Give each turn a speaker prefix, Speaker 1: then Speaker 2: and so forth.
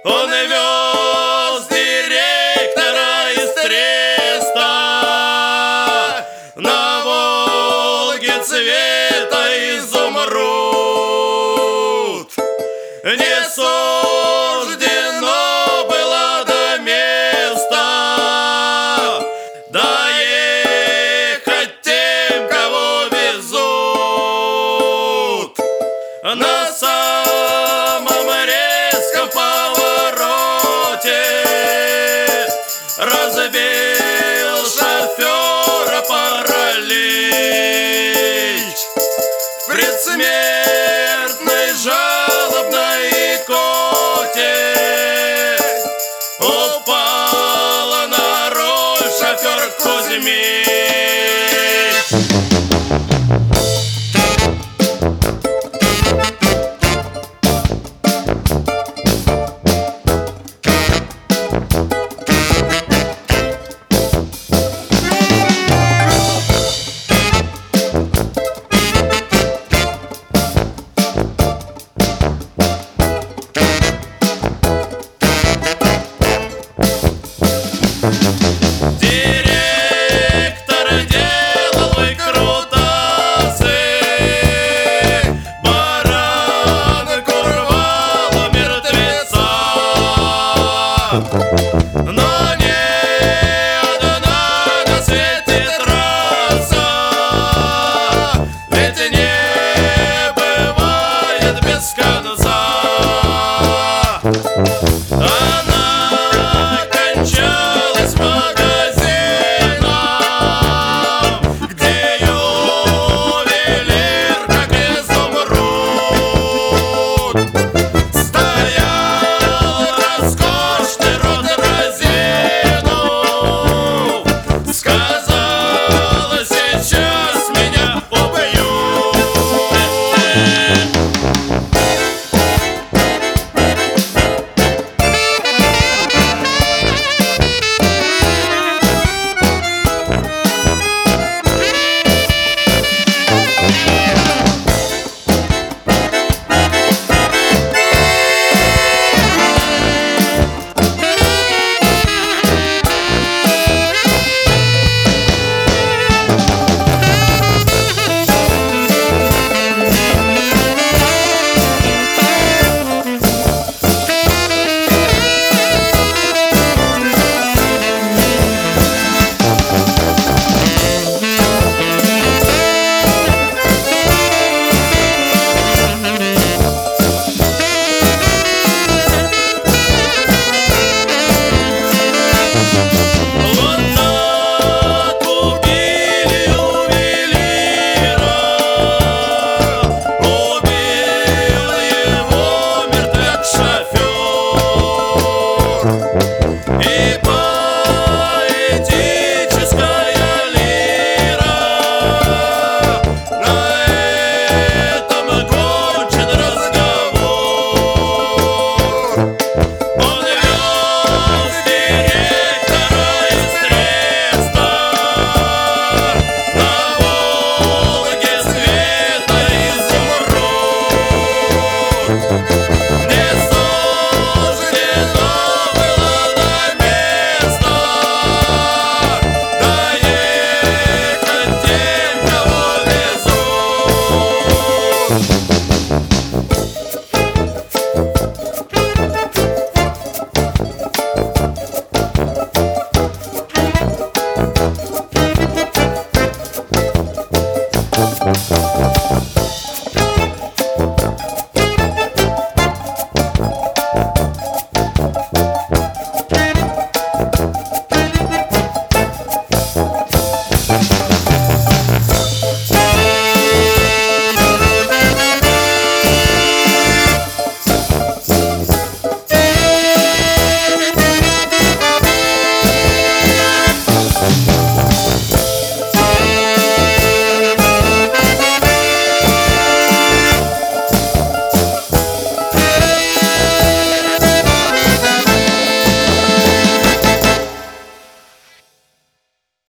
Speaker 1: Он вез директора из Треста на Волге цвета изумруд. Не суждено было до места доехать тем, кого везут. На самом резком повороте разбил шофера паралич. В предсмертной жалобной икоте упала на руль шофер Кузьмич. Директор делал выкрутасы, баранку рвал у мертвеца. Но ни одна на свете трасса ведь не бывает без конца. Она кончалась магазином, где ювелир, как изумруд, стоял роскошный рот разинув, сказал: сейчас меня убьют. Вот так убили ювелира, убил его мертвяк-шофер. И поэтическая лира на этом кончен разговор. Он вез директора из Треста на Волге цвета изумруд. Не суждено было до места доехать тем, кого везут.